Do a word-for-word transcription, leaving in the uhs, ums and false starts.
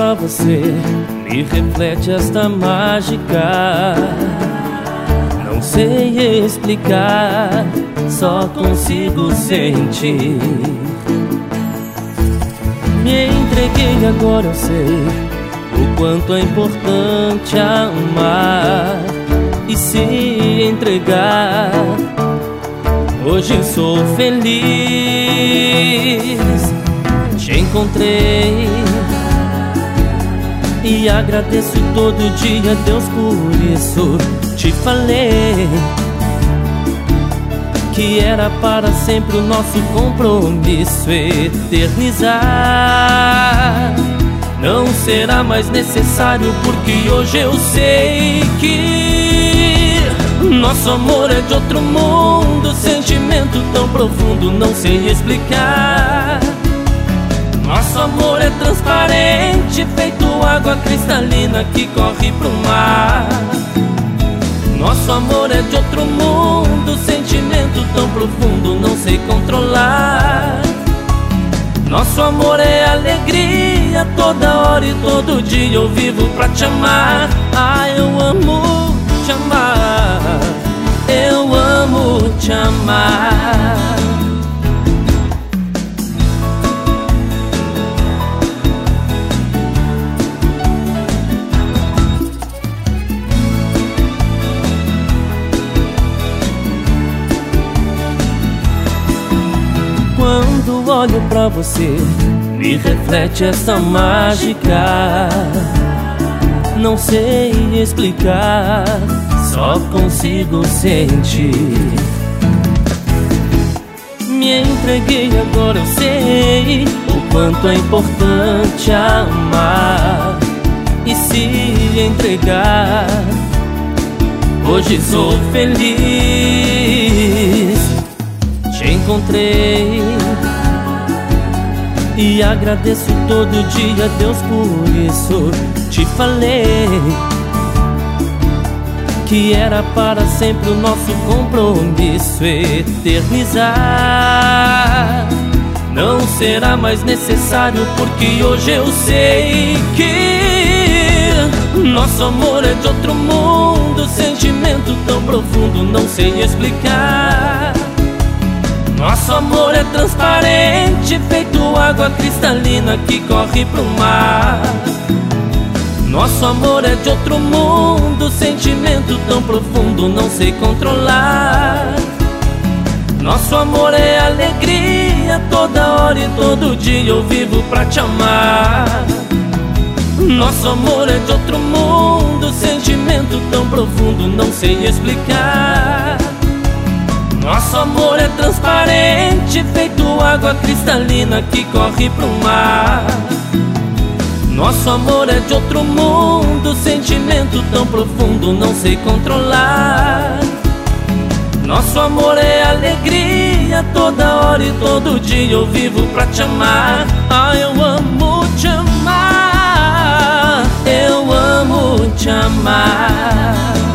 pra você, me reflete esta mágica. Não sei explicar, só consigo sentir. Me entreguei, agora eu sei o quanto é importante amar e se entregar. Hoje sou feliz, te encontrei e agradeço todo dia a Deus por isso. Te falei que era para sempre o nosso compromisso eternizar. Não será mais necessário, porque hoje eu sei que nosso amor é de outro mundo, sentimento tão profundo, não sei explicar. Nosso amor é transparente, feito água cristalina que corre pro mar. Nosso amor é de outro mundo, sentimento tão profundo, não sei controlar. Nosso amor é alegria, toda hora e todo dia eu vivo pra te amar. Ah, eu amo te amar, eu amo te amar. Quando olho pra você, me reflete essa mágica. Não sei explicar, só consigo sentir. Me entreguei, agora eu sei o quanto é importante amar e se entregar. Hoje sou feliz, te encontrei e agradeço todo dia a Deus por isso. Te falei que era para sempre o nosso compromisso eternizar. Não será mais necessário, porque hoje eu sei que nosso amor é de outro mundo, sentimento tão profundo, não sei explicar. Nosso amor é transparente, feito água cristalina que corre pro mar. Nosso amor é de outro mundo, sentimento tão profundo, não sei controlar. Nosso amor é alegria, toda hora e todo dia eu vivo pra te amar. Nosso amor é de outro mundo, sentimento tão profundo, não sei explicar. Nosso amor é transparente, feito água cristalina que corre pro mar. Nosso amor é de outro mundo, sentimento tão profundo, não sei controlar. Nosso amor é alegria, toda hora e todo dia eu vivo pra te amar. Ah, eu amo te amar, eu amo te amar.